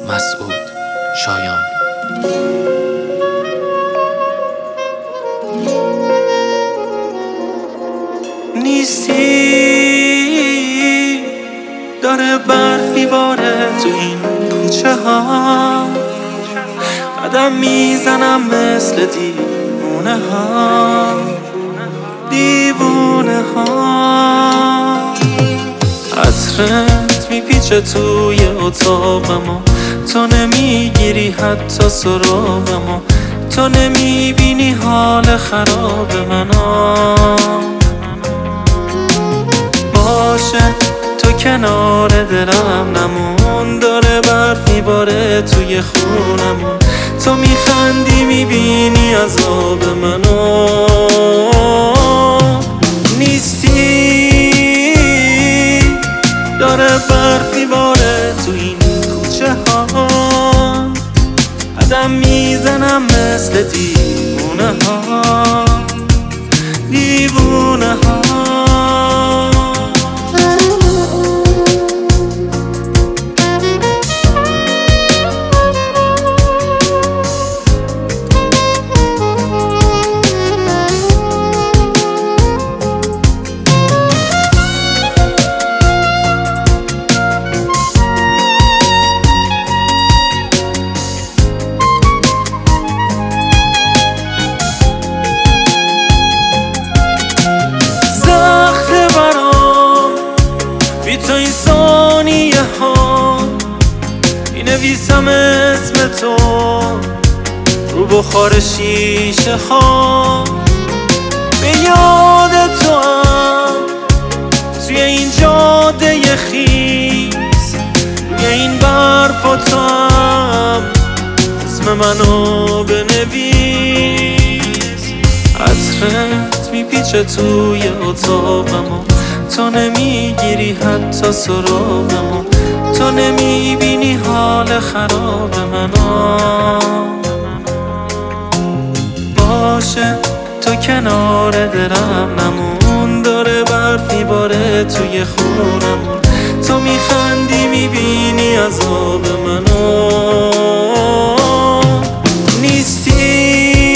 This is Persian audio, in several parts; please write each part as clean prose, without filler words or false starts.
مسعود شایان. نیستی، داره برفی باره تو این کوچه ها، قدم میزنم مثل دیوونه ها، دیوونه ها. عطرت میپیچه توی اتاقمو، تو نمیگیری حتی سراغمو، تو نمیبینی حال خراب منو. باشه تو کنار دلم نمون، داره برف میباره توی خونمون، تو میخندی میبینی عذاب منو. نیستی، داره برف میباره تو این کوچه ها، قدم میزنم مثل دیوونه ها، دیوونه ها. تو این ثانیه ها مینویسم اسم تو رو بخار شیشه ها، به یاد تو هم توی این جاده خیس، روی این برف و تو هم اسم منو بنویس. عطرت میپیچه توی اتاقمو، تو نمیگیری حتی سراغمو، تو نمیبینی حال خراب منو. باشه تو کنار دلم نمون، داره برف میباره توی خونمون، تو میخندی میبینی عذاب منو. نیستی،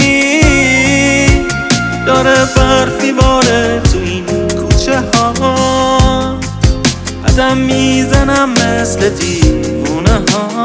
داره برف میباره تو این کوچه ها، قدم میزنم مثل دیوونه ها.